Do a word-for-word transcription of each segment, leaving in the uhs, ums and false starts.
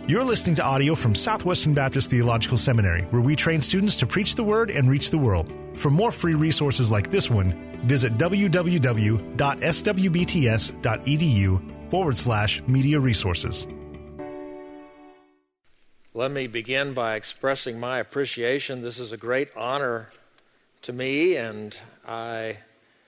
You're listening to audio from Southwestern Baptist Theological Seminary, where we train students to preach the Word and reach the world. For more free resources like this one, visit www.swbts.edu forward slash media resources. Let me begin by expressing my appreciation. This is a great honor to me, and I,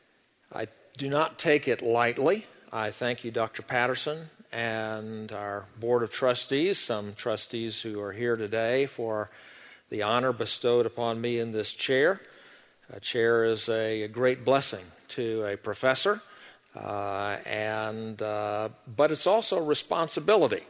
I do not take it lightly. I thank you, Doctor Patterson, and our Board of Trustees, some trustees who are here today, for the honor bestowed upon me in this chair. A chair is a, a great blessing to a professor, uh, and uh, but it's also a responsibility.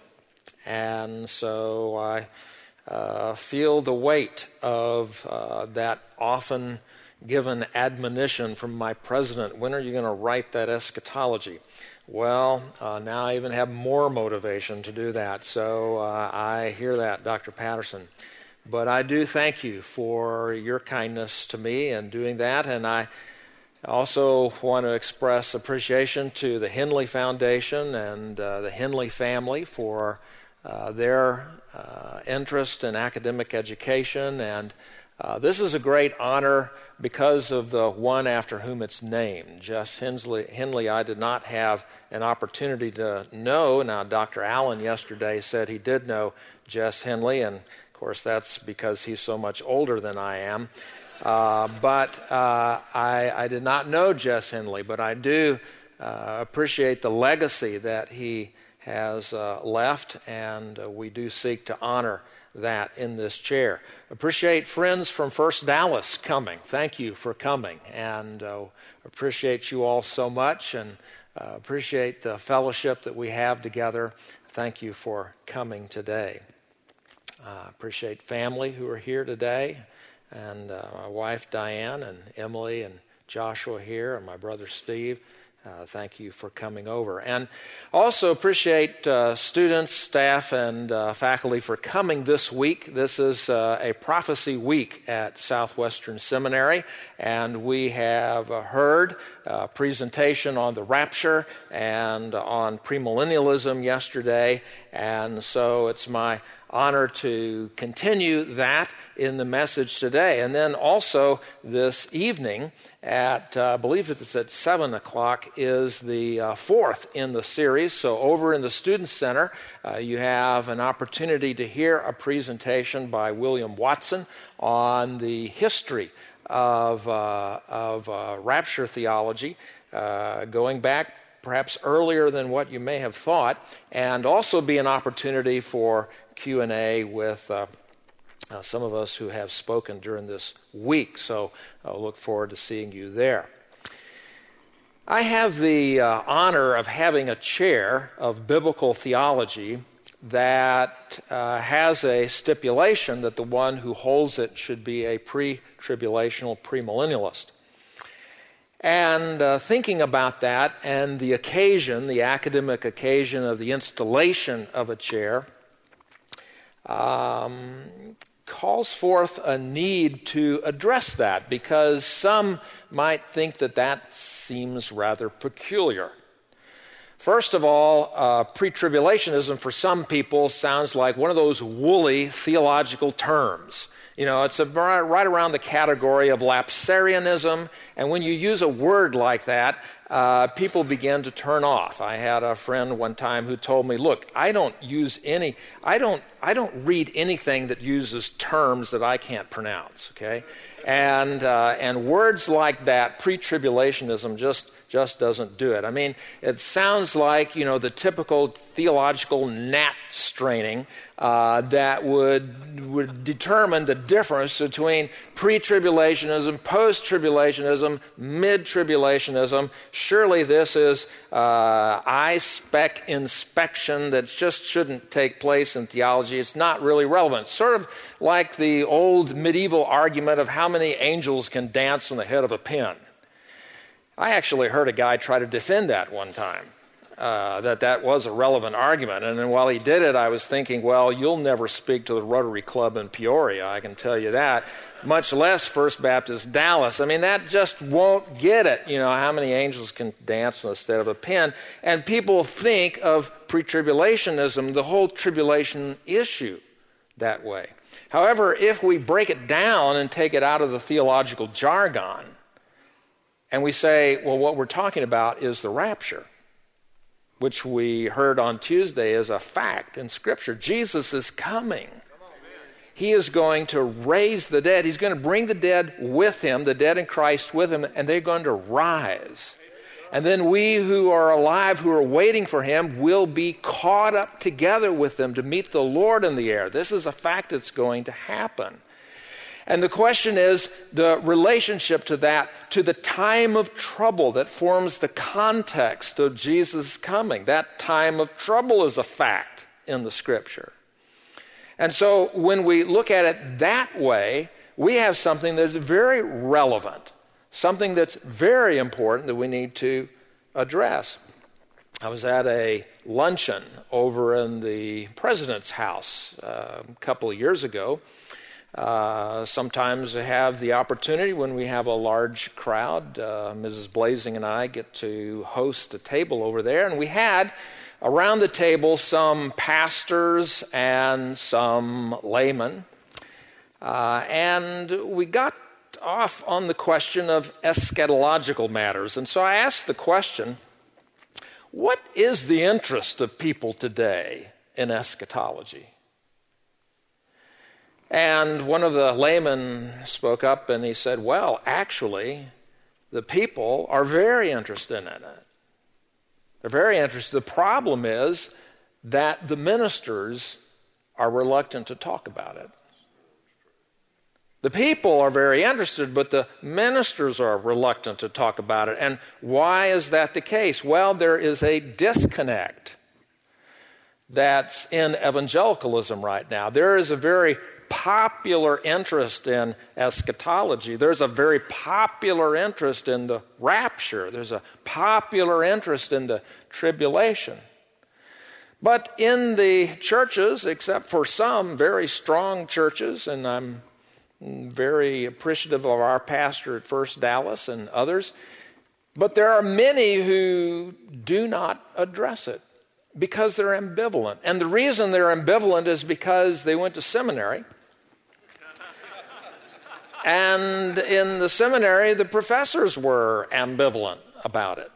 And so I uh, feel the weight of uh, that often given admonition from my president, when are you going to write that eschatology? Well, uh, now I even have more motivation to do that. So uh, I hear that, Doctor Patterson. But I do thank you for your kindness to me in doing that. And I also want to express appreciation to the Henley Foundation and uh, the Henley family for uh, their uh, interest in academic education. And Uh, this is a great honor because of the one after whom it's named. Jess Henley, Henley, I did not have an opportunity to know. Now, Doctor Allen yesterday said he did know Jess Henley, and of course that's because he's so much older than I am. Uh, but uh, I, I did not know Jess Henley, but I do uh, appreciate the legacy that he has uh, left, and uh, we do seek to honor that in this chair. Appreciate friends from First Dallas coming. Thank you for coming, and uh, appreciate you all so much, and uh, appreciate the fellowship that we have together. Thank you for coming today. Uh, appreciate family who are here today, and uh, my wife Diane and Emily and Joshua here, and my brother Steve. Uh, thank you for coming over. And also appreciate uh, students, staff, and uh, faculty for coming this week. This is uh, a prophecy week at Southwestern Seminary, and we have uh, heard a presentation on the rapture and on premillennialism yesterday, and so it's my honor to continue that in the message today. And then also this evening at, uh, I believe it's at seven o'clock, is the uh, fourth in the series. So over in the Student Center, uh, you have an opportunity to hear a presentation by William Watson on the history of, uh, of uh, rapture theology, uh, going back perhaps earlier than what you may have thought, and also be an opportunity for Q and A with uh, uh, some of us who have spoken during this week. So I'll look forward to seeing you there. I have the uh, honor of having a chair of biblical theology that uh, has a stipulation that the one who holds it should be a pre-tribulational premillennialist. And uh, thinking about that and the occasion, the academic occasion of the installation of a chair, um, calls forth a need to address that, because some might think that that seems rather peculiar. First of all, uh, pre-tribulationism for some people sounds like one of those woolly theological terms. You know, it's a, right around the category of lapsarianism, and when you use a word like that, uh, people begin to turn off. I had a friend one time who told me, "Look, I don't use any, I don't, I don't read anything that uses terms that I can't pronounce." Okay, and uh, and words like that, pre-tribulationism, just just doesn't do it. I mean, it sounds like, you know, the typical theological gnat straining uh, that would would determine the difference between pre-tribulationism, post-tribulationism, mid-tribulationism. Surely this is uh, eye-spec inspection that just shouldn't take place in theology. It's not really relevant. It's sort of like the old medieval argument of how many angels can dance on the head of a pin. I actually heard a guy try to defend that one time. uh, that that was a relevant argument. And then while he did it, I was thinking, well, you'll never speak to the Rotary Club in Peoria, I can tell you that, much less First Baptist Dallas. I mean, that just won't get it, you know, how many angels can dance instead of a pin. And people think of pre-tribulationism, the whole tribulation issue, that way. However, if we break it down and take it out of the theological jargon, and we say, well, what we're talking about is the rapture, which we heard on Tuesday is a fact in Scripture. Jesus is coming. He is going to raise the dead. He's going to bring the dead with him, the dead in Christ with him, and they're going to rise. And then we who are alive, who are waiting for him, will be caught up together with them to meet the Lord in the air. This is a fact that's going to happen. And the question is the relationship to that, to the time of trouble that forms the context of Jesus' coming. That time of trouble is a fact in the Scripture. And so when we look at it that way, we have something that's very relevant, something that's very important that we need to address. I was at a luncheon over in the President's house uh, a couple of years ago. Uh, sometimes we have the opportunity when we have a large crowd. Uh, Missus Blazing and I get to host a table over there, and we had around the table some pastors and some laymen, uh, and we got off on the question of eschatological matters. And so I asked the question, what is the interest of people today in eschatology? And one of the laymen spoke up and he said, well, actually, the people are very interested in it. They're very interested. The problem is that the ministers are reluctant to talk about it. The people are very interested, but the ministers are reluctant to talk about it. And why is that the case? Well, there is a disconnect that's in evangelicalism right now. There is a very popular interest in eschatology. There's a very popular interest in the rapture. There's a popular interest in the tribulation. But in the churches, except for some very strong churches, and I'm very appreciative of our pastor at First Dallas and others, but there are many who do not address it because they're ambivalent. And the reason they're ambivalent is because they went to seminary. And in the seminary, the professors were ambivalent about it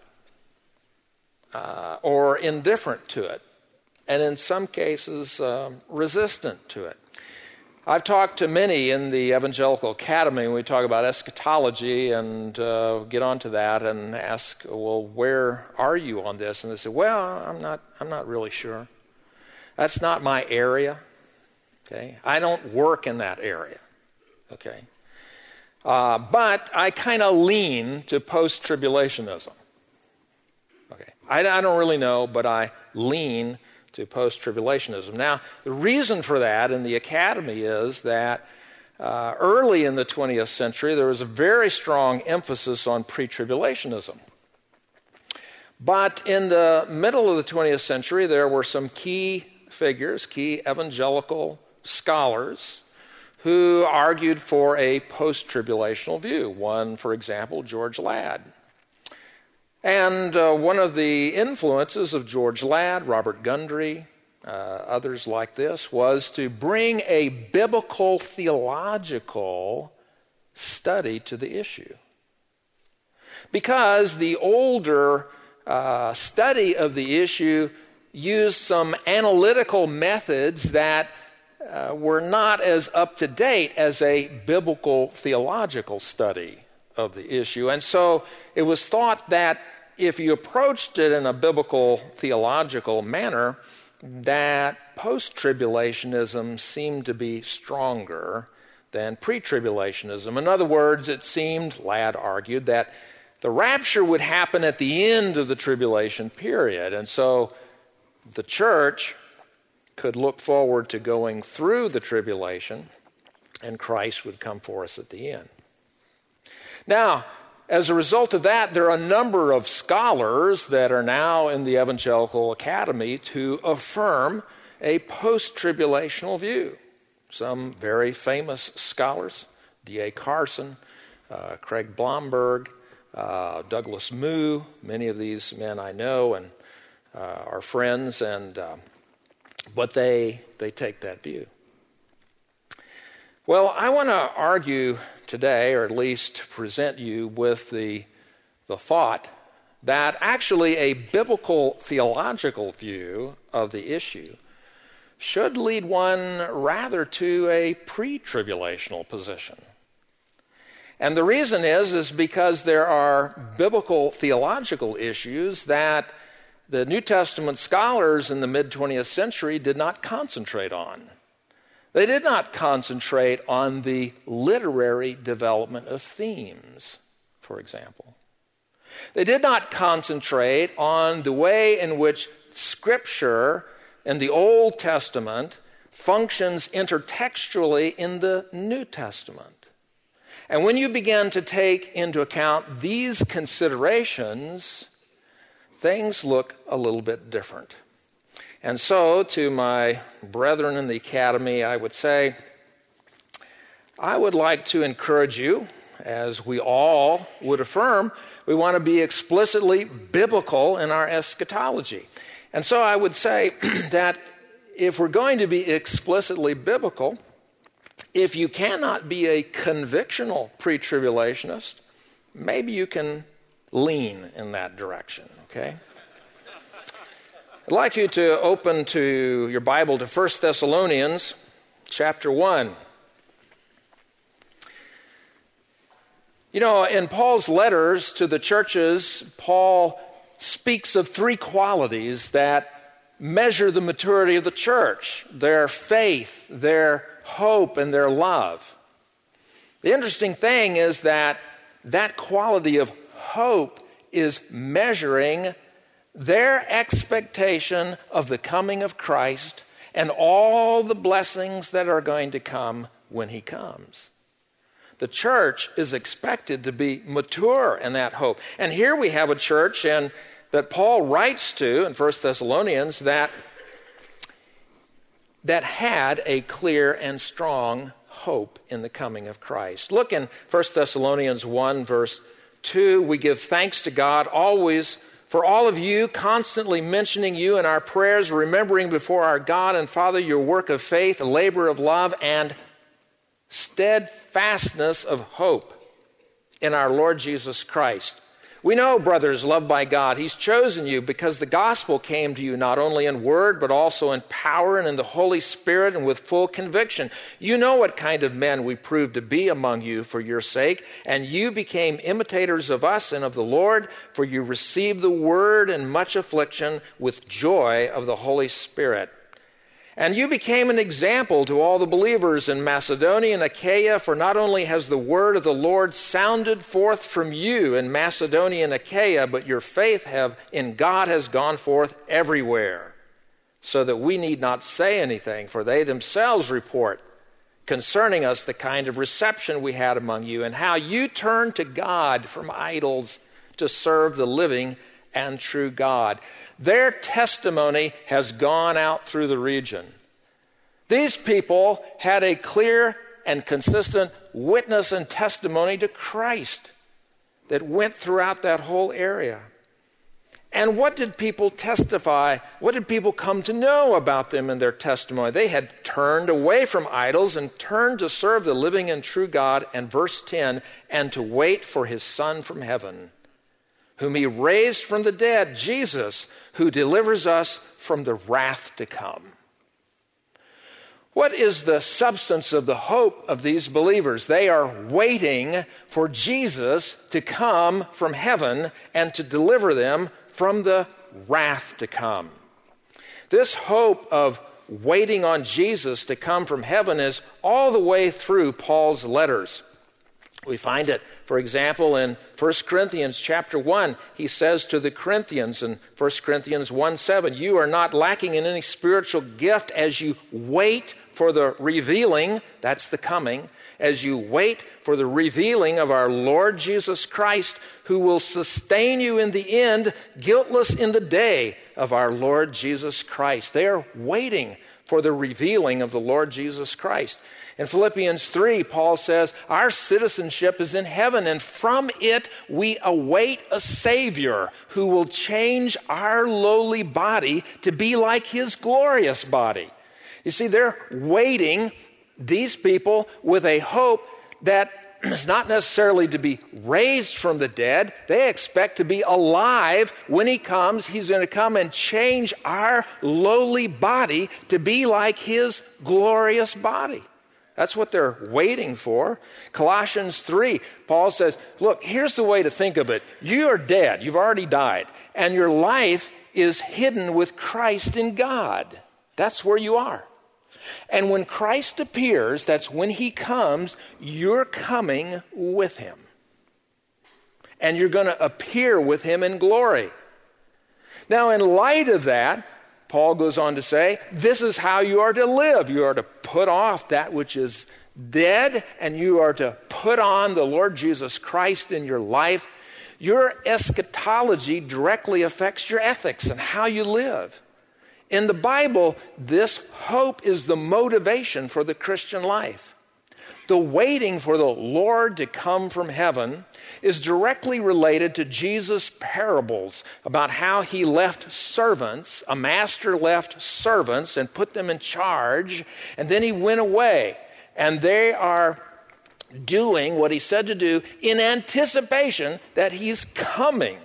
uh, or indifferent to it, and in some cases uh, resistant to it. I've talked to many in the Evangelical Academy when we talk about eschatology and uh, get onto that and ask, well, where are you on this? And they say, well, I'm not, I'm not really sure. That's not my area. Okay, I don't work in that area. Okay. Uh, but I kind of lean to post-tribulationism. Okay, I, I don't really know, but I lean to post-tribulationism. Now, the reason for that in the academy is that uh, early in the twentieth century, there was a very strong emphasis on pre-tribulationism. But in the middle of the twentieth century, there were some key figures, key evangelical scholars, who argued for a post-tribulational view. One, for example, George Ladd. And uh, one of the influences of George Ladd, Robert Gundry, uh, others like this, was to bring a biblical theological study to the issue. Because the older uh, study of the issue used some analytical methods that Uh, were not as up-to-date as a biblical theological study of the issue. And so it was thought that if you approached it in a biblical theological manner, that post-tribulationism seemed to be stronger than pre-tribulationism. In other words, it seemed, Ladd argued, that the rapture would happen at the end of the tribulation period. And so the church could look forward to going through the tribulation, and Christ would come for us at the end. Now, as a result of that, there are a number of scholars that are now in the Evangelical Academy to affirm a post-tribulational view. Some very famous scholars, D A Carson, uh, Craig Blomberg, uh, Douglas Moo, many of these men I know and uh, are friends, and uh, but they they take that view. Well, I want to argue today, or at least present you with the, the thought that actually a biblical theological view of the issue should lead one rather to a pre-tribulational position. And the reason is, is because there are biblical theological issues that the New Testament scholars in the mid-twentieth century did not concentrate on. They did not concentrate on the literary development of themes, for example. They did not concentrate on the way in which Scripture in the Old Testament functions intertextually in the New Testament. And when you begin to take into account these considerations, things look a little bit different. And so, to my brethren in the academy, I would say, I would like to encourage you, as we all would affirm, we want to be explicitly biblical in our eschatology. And so I would say that if we're going to be explicitly biblical, if you cannot be a convictional pre-tribulationist, maybe you can lean in that direction, okay? I'd like you to open to your Bible to First Thessalonians chapter one. You know, in Paul's letters to the churches, Paul speaks of three qualities that measure the maturity of the church: their faith, their hope, and their love. The interesting thing is that that quality of hope is measuring their expectation of the coming of Christ and all the blessings that are going to come when he comes. The church is expected to be mature in that hope. And here we have a church and that Paul writes to in First Thessalonians that, that had a clear and strong hope in the coming of Christ. Look in First Thessalonians one, verse two. We give thanks to God always for all of you, constantly mentioning you in our prayers, remembering before our God and Father your work of faith, a labor of love, and steadfastness of hope in our Lord Jesus Christ. We know, brothers, loved by God, he's chosen you because the gospel came to you not only in word, but also in power and in the Holy Spirit and with full conviction. You know what kind of men we proved to be among you for your sake, and you became imitators of us and of the Lord, for you received the word in much affliction with joy of the Holy Spirit. And you became an example to all the believers in Macedonia and Achaia, for not only has the word of the Lord sounded forth from you in Macedonia and Achaia, but your faith have, in God has gone forth everywhere, so that we need not say anything, for they themselves report concerning us the kind of reception we had among you, and how you turned to God from idols to serve the living and true God. Their testimony has gone out through the region. These people had a clear and consistent witness and testimony to Christ that went throughout that whole area. And what did people testify? What did people come to know about them in their testimony? They had turned away from idols and turned to serve the living and true God, and verse ten, and to wait for his Son from heaven, whom he raised from the dead, Jesus, who delivers us from the wrath to come. What is the substance of the hope of these believers? They are waiting for Jesus to come from heaven and to deliver them from the wrath to come. This hope of waiting on Jesus to come from heaven is all the way through Paul's letters. We find it For example, in First Corinthians chapter one, he says to the Corinthians in First Corinthians one seven, you are not lacking in any spiritual gift as you wait for the revealing, that's the coming, as you wait for the revealing of our Lord Jesus Christ, who will sustain you in the end, guiltless in the day of our Lord Jesus Christ. They are waiting for the revealing of the Lord Jesus Christ. In Philippians three, Paul says, our citizenship is in heaven, and from it we await a Savior who will change our lowly body to be like his glorious body. You see, they're waiting, these people, with a hope that is not necessarily to be raised from the dead. They expect to be alive when he comes. He's going to come and change our lowly body to be like his glorious body. That's what they're waiting for. Colossians three, Paul says, look, here's the way to think of it. You are dead. You've already died. And your life is hidden with Christ in God. That's where you are. And when Christ appears, that's when he comes, you're coming with him. And you're going to appear with him in glory. Now, in light of that, Paul goes on to say, this is how you are to live. You are to put off that which is dead, and you are to put on the Lord Jesus Christ in your life. Your eschatology directly affects your ethics and how you live. In the Bible, this hope is the motivation for the Christian life. The waiting for the Lord to come from heaven is directly related to Jesus' parables about how he left servants, a master left servants and put them in charge, and then he went away. And they are doing what he said to do in anticipation that he's coming.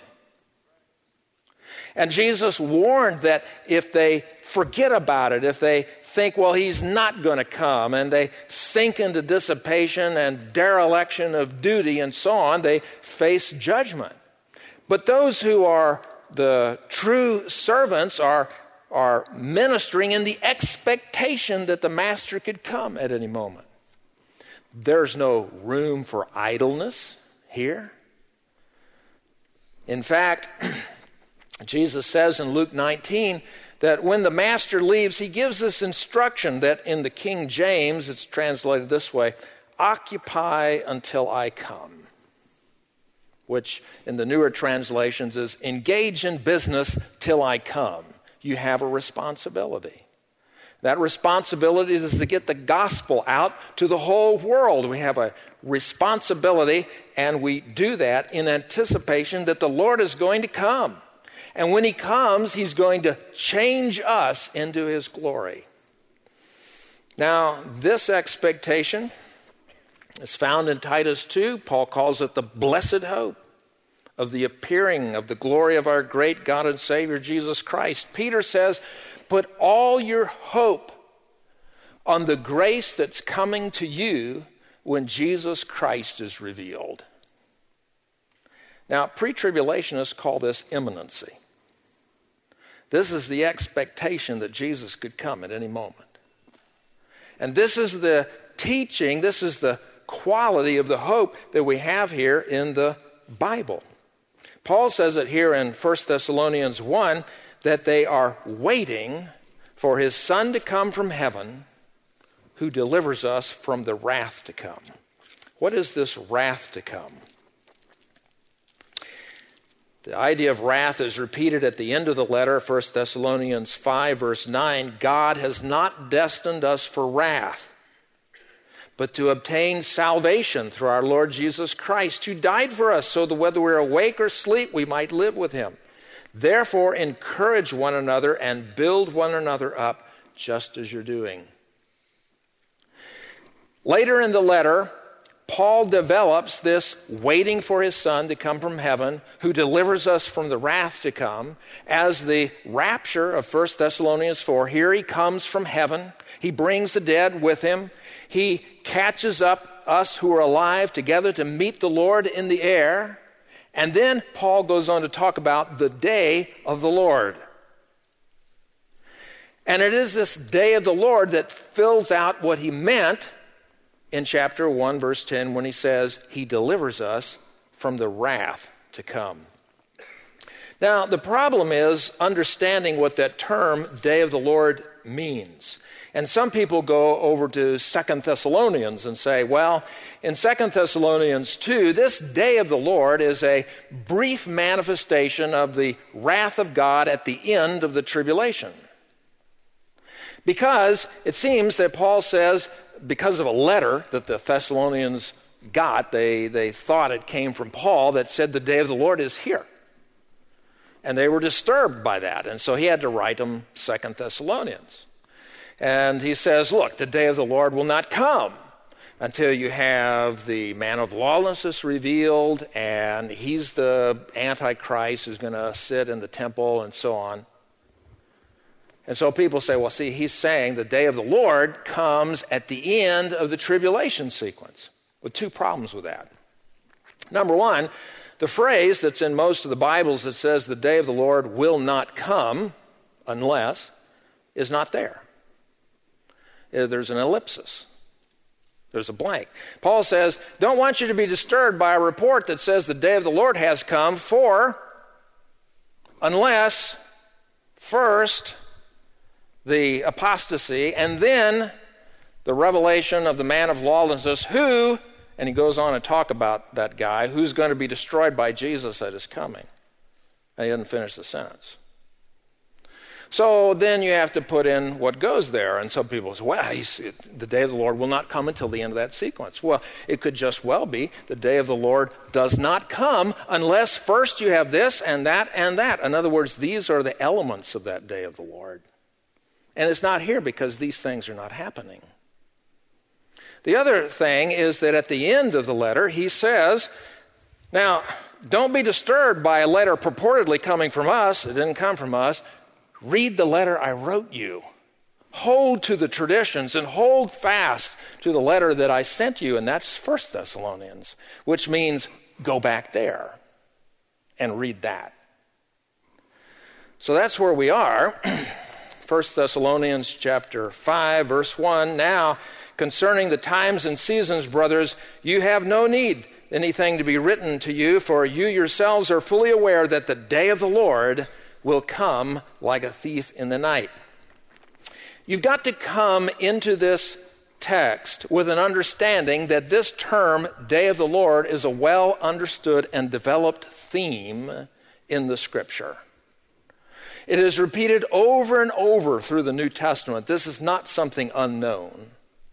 And Jesus warned that if they forget about it, if they think, well, he's not going to come, and they sink into dissipation and dereliction of duty and so on, they face judgment. But those who are the true servants are, are ministering in the expectation that the master could come at any moment. There's no room for idleness here. In fact, Jesus says in Luke nineteen that when the master leaves, he gives this instruction that in the King James, it's translated this way, occupy until I come, which in the newer translations is engage in business till I come. You have a responsibility. That responsibility is to get the gospel out to the whole world. We have a responsibility, and we do that in anticipation that the Lord is going to come. And when he comes, he's going to change us into his glory. Now, this expectation is found in Titus two. Paul calls it the blessed hope of the appearing of the glory of our great God and Savior, Jesus Christ. Peter says, put all your hope on the grace that's coming to you when Jesus Christ is revealed. Now, pre-tribulationists call this imminency. This is the expectation that Jesus could come at any moment. And this is the teaching, this is the quality of the hope that we have here in the Bible. Paul says it here in First Thessalonians one that they are waiting for his Son to come from heaven, who delivers us from the wrath to come. What is this wrath to come? The idea of wrath is repeated at the end of the letter, First Thessalonians five, verse nine. God has not destined us for wrath, but to obtain salvation through our Lord Jesus Christ, who died for us, so that whether we're awake or asleep, we might live with him. Therefore, encourage one another and build one another up, just as you're doing. Later in the letter, Paul develops this waiting for his Son to come from heaven, who delivers us from the wrath to come, as the rapture of First Thessalonians four. Here he comes from heaven. He brings the dead with him. He catches up us who are alive together to meet the Lord in the air. And then Paul goes on to talk about the day of the Lord. And it is this day of the Lord that fills out what he meant in chapter one, verse ten, when he says, he delivers us from the wrath to come. Now, the problem is understanding what that term, day of the Lord, means. And some people go over to Second Thessalonians and say, well, in Second Thessalonians two, this day of the Lord is a brief manifestation of the wrath of God at the end of the tribulation. Because it seems that Paul says, because of a letter that the Thessalonians got, they, they thought it came from Paul, that said the day of the Lord is here. And they were disturbed by that. And so he had to write them Second Thessalonians. And he says, look, the day of the Lord will not come until you have the man of lawlessness revealed, and he's the Antichrist who's going to sit in the temple and so on. And so people say, well, see, he's saying the day of the Lord comes at the end of the tribulation sequence, with two problems with that. Number one, the phrase that's in most of the Bibles that says the day of the Lord will not come unless is not there. There's an ellipsis. There's a blank. Paul says, don't want you to be disturbed by a report that says the day of the Lord has come, for unless first the apostasy and then the revelation of the man of lawlessness who, and he goes on to talk about that guy, who's going to be destroyed by Jesus at his coming. And he doesn't finish the sentence. So then you have to put in what goes there. And some people say, well, he's, it, the day of the Lord will not come until the end of that sequence. Well, it could just well be the day of the Lord does not come unless first you have this and that and that. In other words, these are the elements of that day of the Lord. And it's not here because these things are not happening. The other thing is that at the end of the letter, he says, now, don't be disturbed by a letter purportedly coming from us. It didn't come from us. Read the letter I wrote you. Hold to the traditions and hold fast to the letter that I sent you, and that's First Thessalonians, which means go back there and read that. So that's where we are. First Thessalonians chapter five, verse one. Now, concerning the times and seasons, brothers, you have no need anything to be written to you, for you yourselves are fully aware that the day of the Lord will come like a thief in the night. You've got to come into this text with an understanding that this term, day of the Lord, is a well understood and developed theme in the Scripture. It is repeated over and over through the New Testament. This is not something unknown.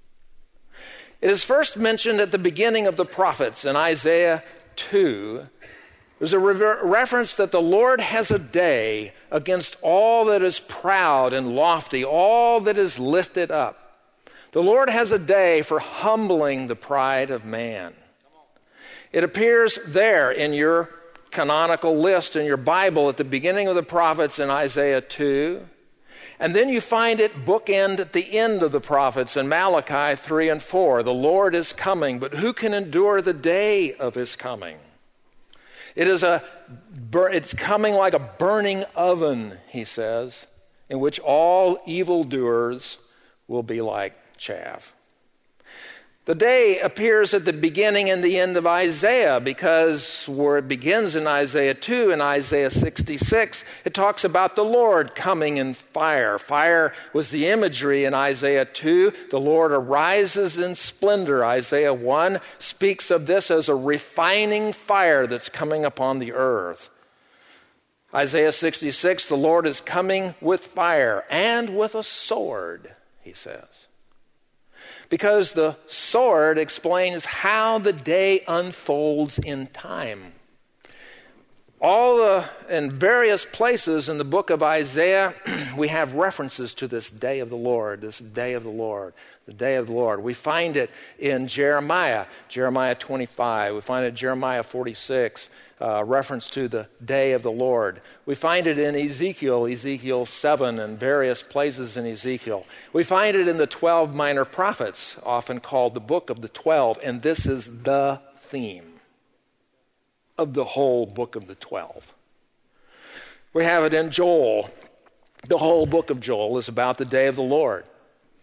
It is first mentioned at the beginning of the prophets in Isaiah two. There's a re- reference that the Lord has a day against all that is proud and lofty, all that is lifted up. The Lord has a day for humbling the pride of man. It appears there in your canonical list in your Bible at the beginning of the prophets in Isaiah two. And then you find it bookend at the end of the prophets in Malachi three and four. The Lord is coming, but who can endure the day of his coming? It is a, it's coming like a burning oven, he says, in which all evildoers will be like chaff. The day appears at the beginning and the end of Isaiah, because where it begins in Isaiah two and Isaiah sixty-six, it talks about the Lord coming in fire. Fire was the imagery in Isaiah two. The Lord arises in splendor. Isaiah one speaks of this as a refining fire that's coming upon the earth. Isaiah sixty-six, the Lord is coming with fire and with a sword, he says. Because the sword explains how the day unfolds in time. All the, in various places in the book of Isaiah, we have references to this day of the Lord, this day of the Lord, the day of the Lord. We find it in Jeremiah, Jeremiah twenty-five. We find it in Jeremiah forty-six, uh, reference to the day of the Lord. We find it in Ezekiel, Ezekiel seven, and various places in Ezekiel. We find it in the twelve minor prophets, often called the book of the twelve, and this is the theme of the whole book of the twelve. We have it in Joel. The whole book of Joel is about the day of the Lord.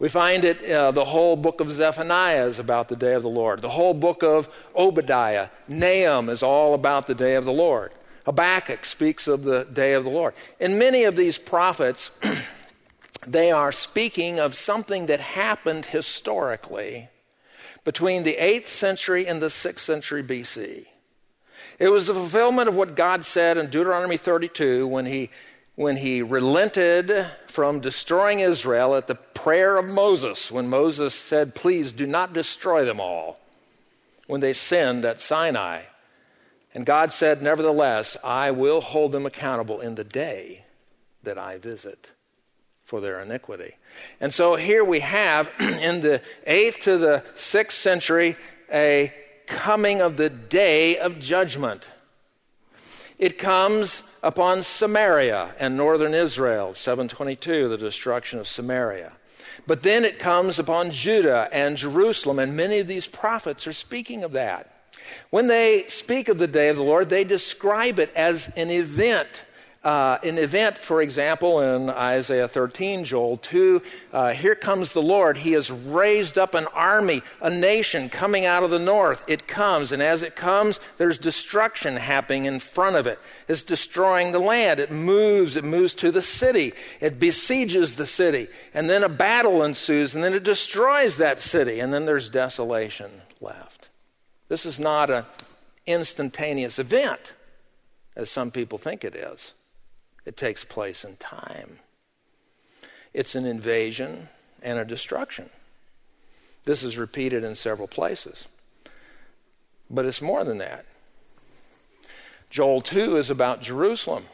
We find it, uh, the whole book of Zephaniah is about the day of the Lord. The whole book of Obadiah, Nahum is all about the day of the Lord. Habakkuk speaks of the day of the Lord. In many of these prophets, they are speaking of something that happened historically between the eighth century and the sixth century B C. It was the fulfillment of what God said in Deuteronomy thirty-two when he when he relented from destroying Israel at the prayer of Moses, when Moses said, please do not destroy them all, when they sinned at Sinai. And God said, nevertheless, I will hold them accountable in the day that I visit for their iniquity. And so here we have, in the eighth to the sixth century, a coming of the day of judgment. It comes upon Samaria and northern Israel, seven twenty-two, the destruction of Samaria. But then it comes upon Judah and Jerusalem, and many of these prophets are speaking of that. When they speak of the day of the Lord, they describe it as an event. Uh, an event, for example, in Isaiah thirteen, Joel two, uh, here comes the Lord. He has raised up an army, a nation coming out of the north. It comes, and as it comes, there's destruction happening in front of it. It's destroying the land. It moves. It moves to the city. It besieges the city. And then a battle ensues, and then it destroys that city, and then there's desolation left. This is not an instantaneous event, as some people think it is. It takes place in time. It's an invasion and a destruction. This is repeated in several places. But it's more than that. Joel two is about Jerusalem.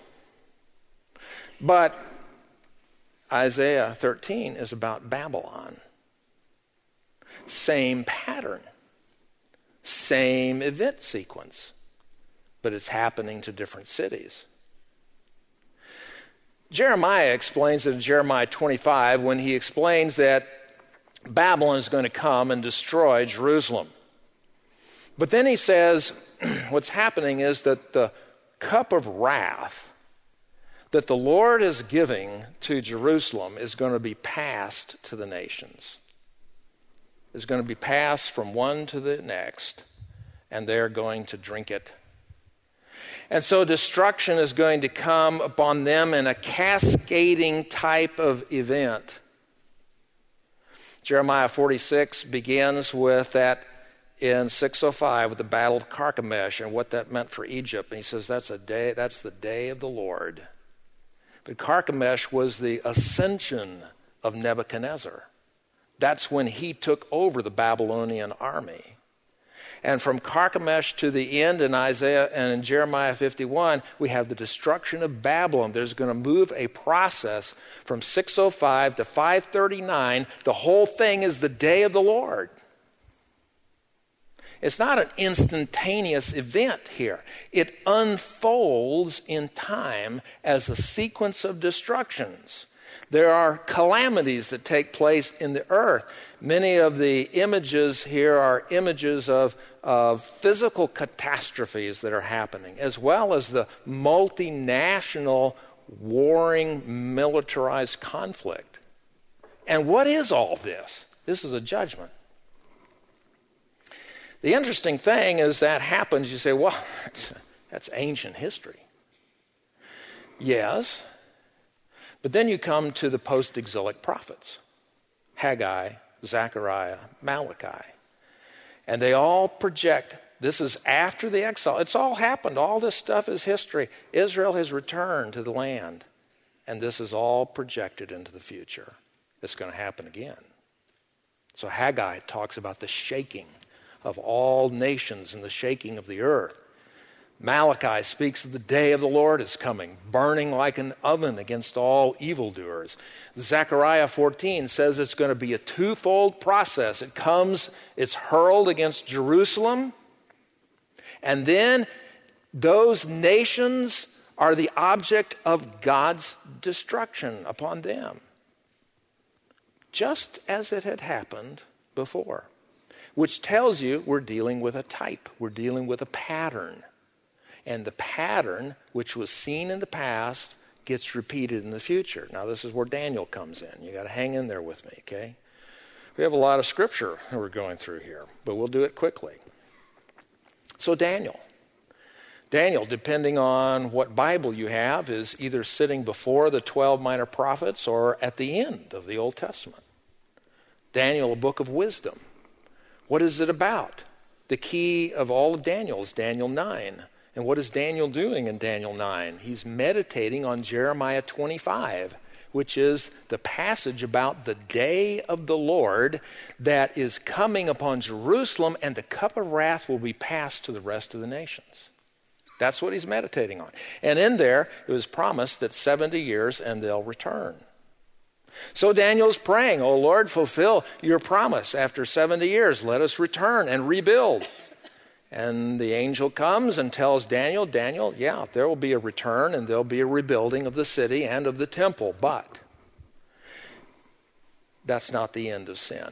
But Isaiah thirteen is about Babylon. Same pattern. Same event sequence. But it's happening to different cities. Jeremiah explains it in Jeremiah twenty-five when he explains that Babylon is going to come and destroy Jerusalem. But then he says what's happening is that the cup of wrath that the Lord is giving to Jerusalem is going to be passed to the nations. It's going to be passed from one to the next, and they're going to drink it. And so destruction is going to come upon them in a cascading type of event. Jeremiah forty-six begins with that in six oh five with the Battle of Carchemish and what that meant for Egypt. And he says that's a day, that's the day of the Lord. But Carchemish was the ascension of Nebuchadnezzar. That's when he took over the Babylonian army. And from Carchemish to the end in Isaiah and in Jeremiah fifty-one, we have the destruction of Babylon. There's going to move a process from six oh five to five thirty-nine. The whole thing is the day of the Lord. It's not an instantaneous event here. It unfolds in time as a sequence of destructions. There are calamities that take place in the earth. Many of the images here are images of, of physical catastrophes that are happening, as well as the multinational warring militarized conflict. And what is all this? This is a judgment. The interesting thing is that happens, you say, well, that's, that's ancient history. Yes. But then you come to the post-exilic prophets, Haggai, Zechariah, Malachi. And they all project, this is after the exile. It's all happened. All this stuff is history. Israel has returned to the land. And this is all projected into the future. It's going to happen again. So Haggai talks about the shaking of all nations and the shaking of the earth. Malachi speaks of the day of the Lord is coming, burning like an oven against all evildoers. Zechariah fourteen says it's going to be a twofold process. It comes, it's hurled against Jerusalem, and then those nations are the object of God's destruction upon them. Just as it had happened before, which tells you we're dealing with a type, we're dealing with a pattern. And the pattern, which was seen in the past, gets repeated in the future. Now, this is where Daniel comes in. You got to hang in there with me, okay? We have a lot of scripture that we're going through here, but we'll do it quickly. So Daniel. Daniel, depending on what Bible you have, is either sitting before the twelve minor prophets or at the end of the Old Testament. Daniel, a book of wisdom. What is it about? The key of all of Daniel is Daniel nine. And what is Daniel doing in Daniel nine? He's meditating on Jeremiah twenty-five, which is the passage about the day of the Lord that is coming upon Jerusalem, and the cup of wrath will be passed to the rest of the nations. That's what he's meditating on. And in there, it was promised that seventy years and they'll return. So Daniel's praying, "Oh Lord, fulfill your promise. After seventy years, let us return and rebuild." And the angel comes and tells Daniel, Daniel, yeah, there will be a return and there'll be a rebuilding of the city and of the temple. But that's not the end of sin.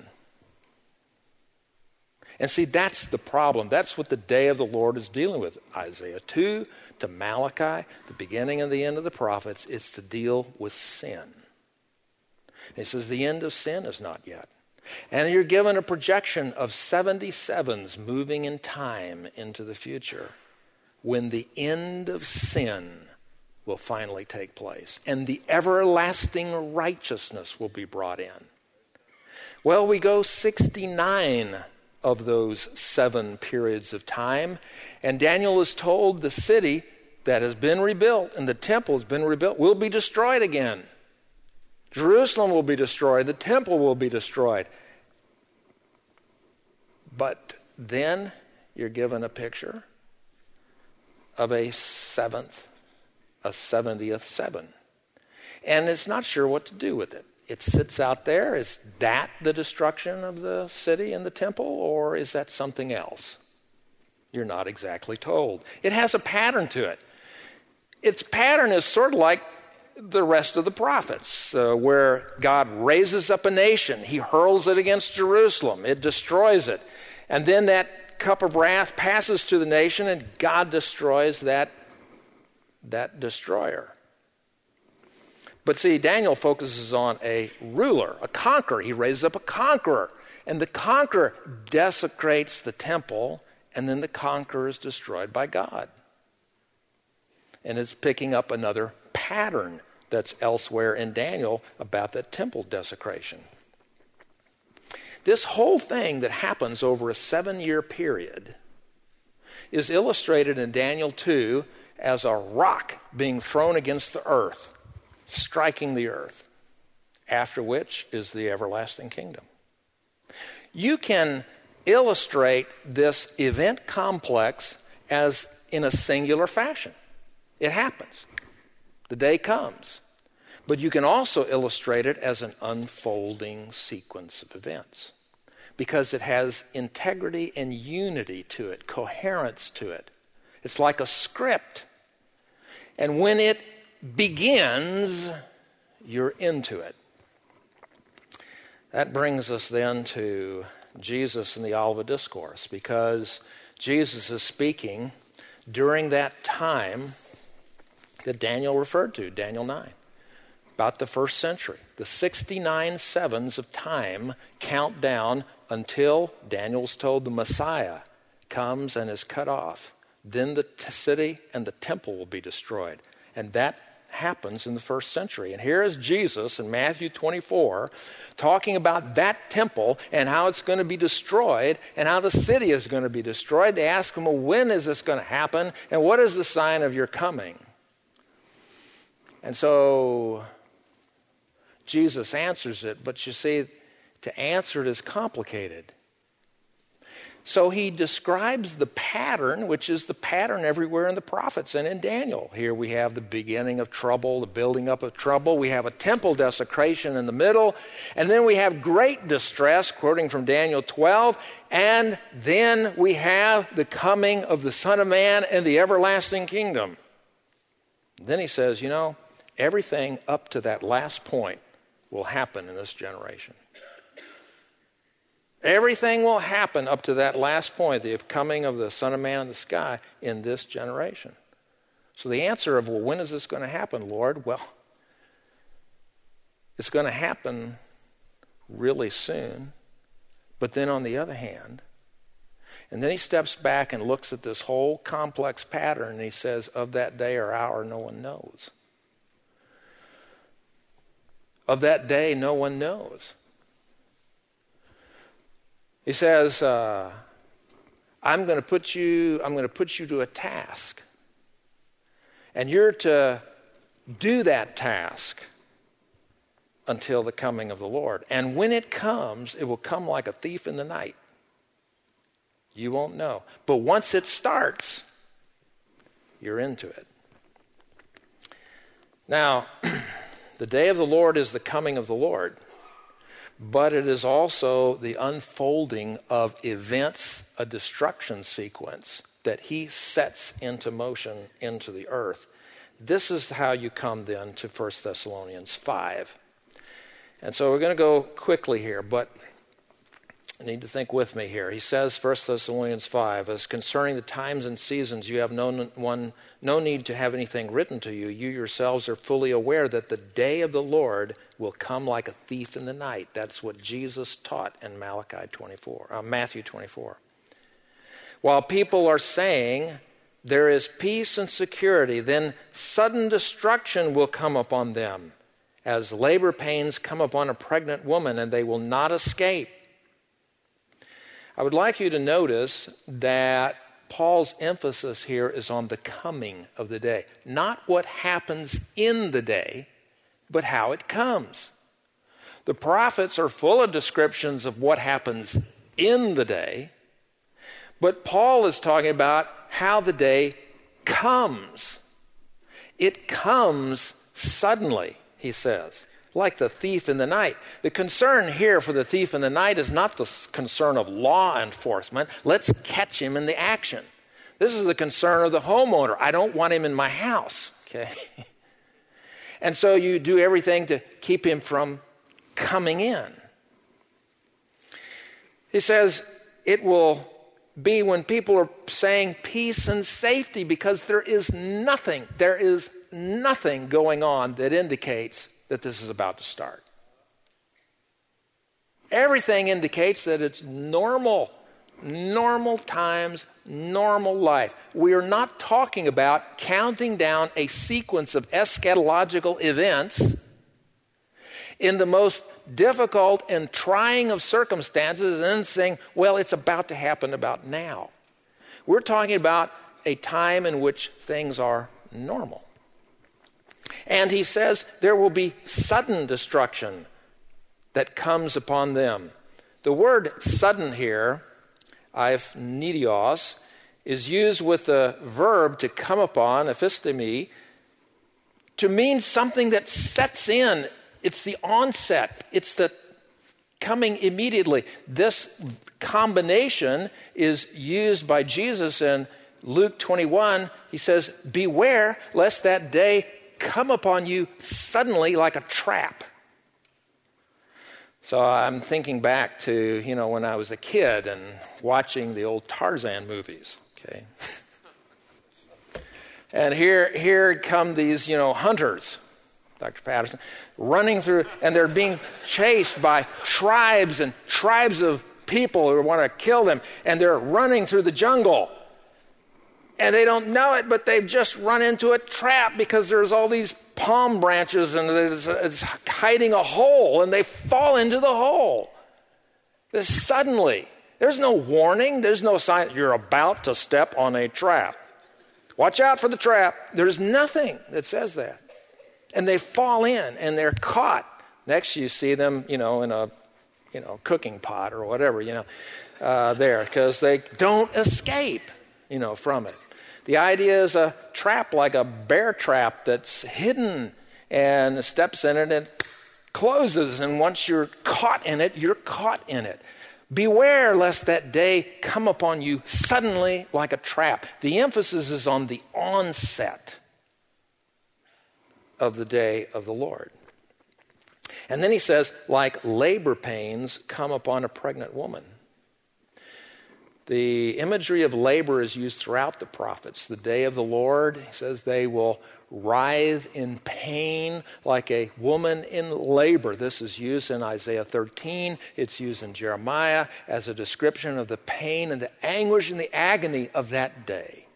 And see, that's the problem. That's what the day of the Lord is dealing with. Isaiah two to Malachi, the beginning and the end of the prophets, is to deal with sin. And he says the end of sin is not yet. And you're given a projection of seventy-sevens moving in time into the future when the end of sin will finally take place and the everlasting righteousness will be brought in. Well, we go sixty-nine of those seven periods of time, and Daniel is told the city that has been rebuilt and the temple has been rebuilt will be destroyed again. Jerusalem will be destroyed. The temple will be destroyed. But then you're given a picture of a seventh, a seventieth seven. And it's not sure what to do with it. It sits out there. Is that the destruction of the city and the temple, or is that something else? You're not exactly told. It has a pattern to it. Its pattern is sort of like the rest of the prophets, uh, where God raises up a nation. He hurls it against Jerusalem. It destroys it. And then that cup of wrath passes to the nation, and God destroys that, that destroyer. But see, Daniel focuses on a ruler, a conqueror. He raises up a conqueror. And the conqueror desecrates the temple, and then the conqueror is destroyed by God. And it's picking up another pattern that's elsewhere in Daniel about that temple desecration. This whole thing that happens over a seven-year period is illustrated in Daniel two as a rock being thrown against the earth, striking the earth, after which is the everlasting kingdom. You can illustrate this event complex as in a singular fashion. It happens. The day comes. But you can also illustrate it as an unfolding sequence of events because it has integrity and unity to it, coherence to it. It's like a script. And when it begins, you're into it. That brings us then to Jesus in the Olivet Discourse, because Jesus is speaking during that time that Daniel referred to, Daniel nine, about the first century. The sixty-nine sevens of time count down until Daniel's told the Messiah comes and is cut off. Then the t- city and the temple will be destroyed. And that happens in the first century. And here is Jesus in Matthew twenty-four talking about that temple and how it's going to be destroyed and how the city is going to be destroyed. They ask him, well, when is this going to happen? And what is the sign of your coming? And so Jesus answers it, but you see, to answer it is complicated. So he describes the pattern, which is the pattern everywhere in the prophets and in Daniel. Here we have the beginning of trouble, the building up of trouble. We have a temple desecration in the middle. And then we have great distress, quoting from Daniel twelve. And then we have the coming of the Son of Man and the everlasting kingdom. Then he says, you know, everything up to that last point will happen in this generation. Everything will happen up to that last point, the coming of the Son of Man in the sky, in this generation. So the answer of, well, when is this going to happen, Lord? Well, it's going to happen really soon. But then on the other hand, and then he steps back and looks at this whole complex pattern, and he says, of that day or hour, no one knows. Of that day, no one knows. He says, uh, I'm going to put you, I'm going to put you to a task. And you're to do that task until the coming of the Lord. And when it comes, it will come like a thief in the night. You won't know. But once it starts, you're into it. Now, the day of the Lord is the coming of the Lord, but it is also the unfolding of events, a destruction sequence that he sets into motion into the earth. This is how you come then to First Thessalonians five. And so we're going to go quickly here, but I need to think with me here. He says, First Thessalonians five, as concerning the times and seasons, you have no, one, no need to have anything written to you. You yourselves are fully aware that the day of the Lord will come like a thief in the night. That's what Jesus taught in Malachi twenty-four, uh, Matthew twenty-four. While people are saying there is peace and security, then sudden destruction will come upon them, as labor pains come upon a pregnant woman, and they will not escape. I would like you to notice that Paul's emphasis here is on the coming of the day. Not what happens in the day, but how it comes. The prophets are full of descriptions of what happens in the day, but Paul is talking about how the day comes. It comes suddenly, he says, like the thief in the night. The concern here for the thief in the night is not the concern of law enforcement. Let's catch him in the action. This is the concern of the homeowner. I don't want him in my house. Okay? And so you do everything to keep him from coming in. He says it will be when people are saying peace and safety, because there is nothing, there is nothing going on that indicates that this is about to start. Everything indicates that it's normal, normal times, normal life. We are not talking about counting down a sequence of eschatological events in the most difficult and trying of circumstances and then saying, well, it's about to happen about now. We're talking about a time in which things are normal. And he says there will be sudden destruction that comes upon them. The word sudden here, eiphneidios, is used with the verb to come upon, ephistemi, to mean something that sets in. It's the onset. It's the coming immediately. This combination is used by Jesus in Luke twenty-one. He says, beware lest that day come upon you suddenly like a trap. So I'm thinking back to, you know, when I was a kid and watching the old Tarzan movies, okay? And here, here come these, you know, hunters, Doctor Patterson, running through, and they're being chased by tribes and tribes of people who want to kill them, and they're running through the jungle. And they don't know it, but they've just run into a trap because there's all these palm branches and it's, it's hiding a hole, and they fall into the hole. This suddenly. There's no warning. There's no sign you're about to step on a trap. Watch out for the trap. There's nothing that says that. And they fall in and they're caught. Next you see them, you know, in a, you know, cooking pot or whatever, you know, uh, there, because they don't escape, you know, from it. The idea is a trap, like a bear trap that's hidden, and steps in it and closes. And once you're caught in it, you're caught in it. Beware lest that day come upon you suddenly like a trap. The emphasis is on the onset of the day of the Lord. And then he says, like labor pains come upon a pregnant woman. The imagery of labor is used throughout the prophets. The day of the Lord, he says, they will writhe in pain like a woman in labor. This is used in Isaiah thirteen. It's used in Jeremiah as a description of the pain and the anguish and the agony of that day.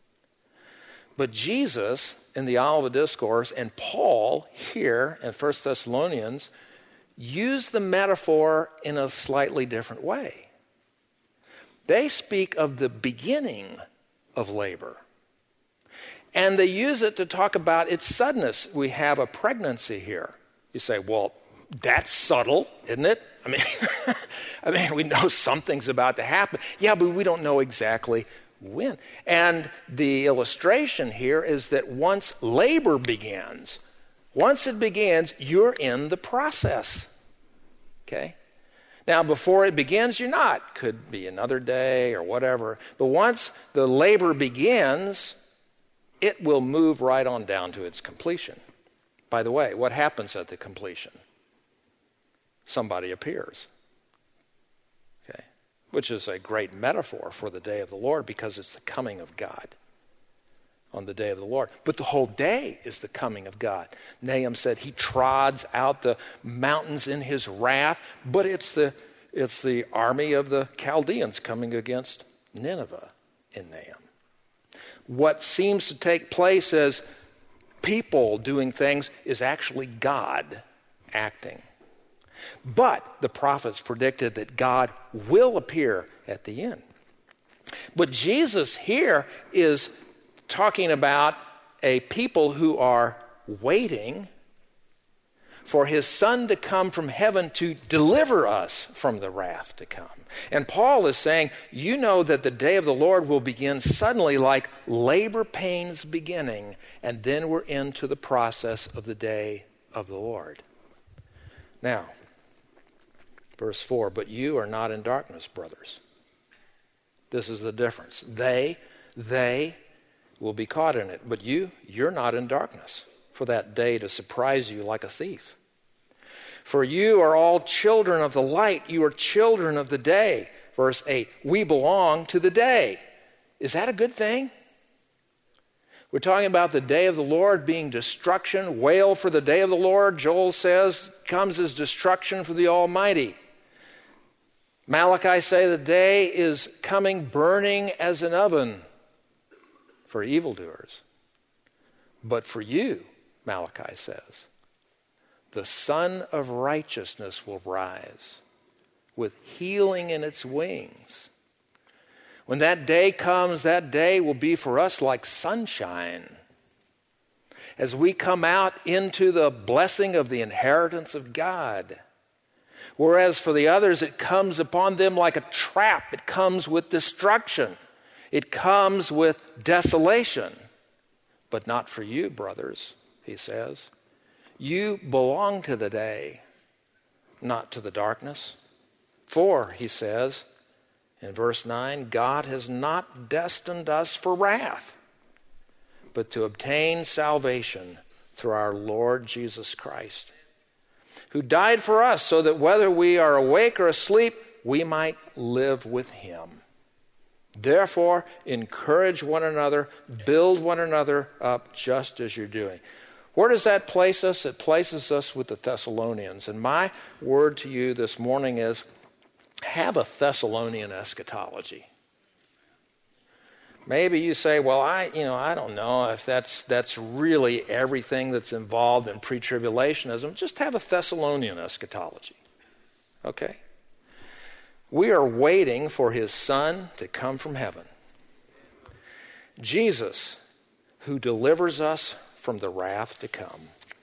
But Jesus, in the Olivet Discourse, and Paul here in First Thessalonians, use the metaphor in a slightly different way. They speak of the beginning of labor. And they use it to talk about its suddenness. We have a pregnancy here. You say, well, that's subtle, isn't it? I mean, I mean, we know something's about to happen. Yeah, but we don't know exactly when. And the illustration here is that once labor begins, once it begins, you're in the process. Okay? Now, before it begins, you're not. Could be another day or whatever. But once the labor begins, it will move right on down to its completion. By the way, what happens at the completion? Somebody appears. Okay? Which is a great metaphor for the day of the Lord because it's the coming of God on the day of the Lord. But the whole day is the coming of God. Nahum said he trods out the mountains in his wrath, but it's the it's the army of the Chaldeans coming against Nineveh in Nahum. What seems to take place as people doing things is actually God acting. But the prophets predicted that God will appear at the end. But Jesus here is talking about a people who are waiting for his Son to come from heaven to deliver us from the wrath to come. And Paul is saying, you know that the day of the Lord will begin suddenly like labor pains beginning, and then we're into the process of the day of the Lord. Now, verse four, but you are not in darkness, brothers. This is the difference. They, they will be caught in it, but you, you're not in darkness for that day to surprise you like a thief. For you are all children of the light. You are children of the day. Verse eight, we belong to the day. Is that a good thing? We're talking about the day of the Lord being destruction. Wail for the day of the Lord, Joel says, comes as destruction for the Almighty. Malachi say the day is coming burning as an oven for evildoers. But for you, Malachi says, the Son of Righteousness will rise with healing in its wings. When that day comes, that day will be for us like sunshine. As we come out into the blessing of the inheritance of God. Whereas for the others, it comes upon them like a trap. It comes with destruction. It comes with desolation. But not for you, brothers, he says. You belong to the day, not to the darkness. For, he says in verse nine, God has not destined us for wrath, but to obtain salvation through our Lord Jesus Christ, who died for us so that whether we are awake or asleep, we might live with him. Therefore, encourage one another, build one another up just as you're doing. Where does that place us? It places us with the Thessalonians. And my word to you this morning is, have a Thessalonian eschatology. Maybe you say, well, I, you know, I don't know if that's that's really everything that's involved in pre-tribulationism. Just have a Thessalonian eschatology. Okay? We are waiting for his Son to come from heaven. Jesus, who delivers us from the wrath to come.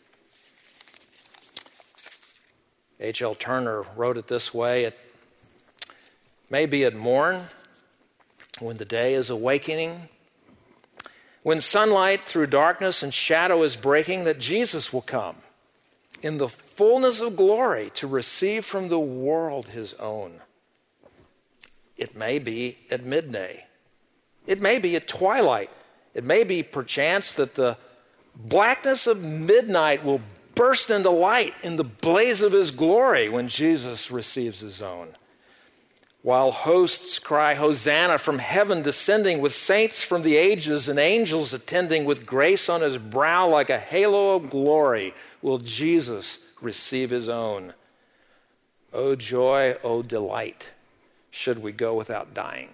H L Turner wrote it this way, it may be at morn, when the day is awakening, when sunlight through darkness and shadow is breaking, that Jesus will come in the fullness of glory to receive from the world his own. It may be at midday. It may be at twilight. It may be perchance that the blackness of midnight will burst into light in the blaze of his glory when Jesus receives his own. while hosts cry, Hosanna, from heaven descending, with saints from the ages and angels attending, with grace on his brow like a halo of glory, will Jesus receive his own. O joy, O delight, should we go without dying.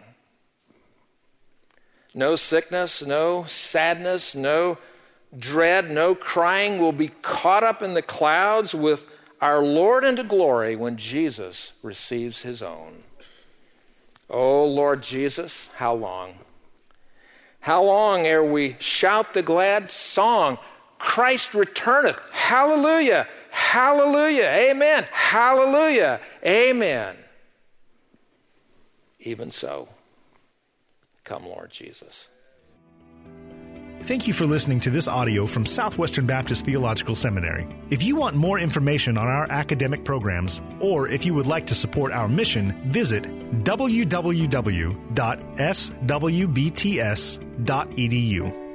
No sickness, no sadness, no dread, no crying will be caught up in the clouds with our Lord into glory when Jesus receives his own. Oh, Lord Jesus, how long? How long ere we shout the glad song, Christ returneth, hallelujah, hallelujah, amen, hallelujah, amen. Even so, come, Lord Jesus. Thank you for listening to this audio from Southwestern Baptist Theological Seminary. If you want more information on our academic programs, or if you would like to support our mission, visit w w w dot s w b t s dot e d u.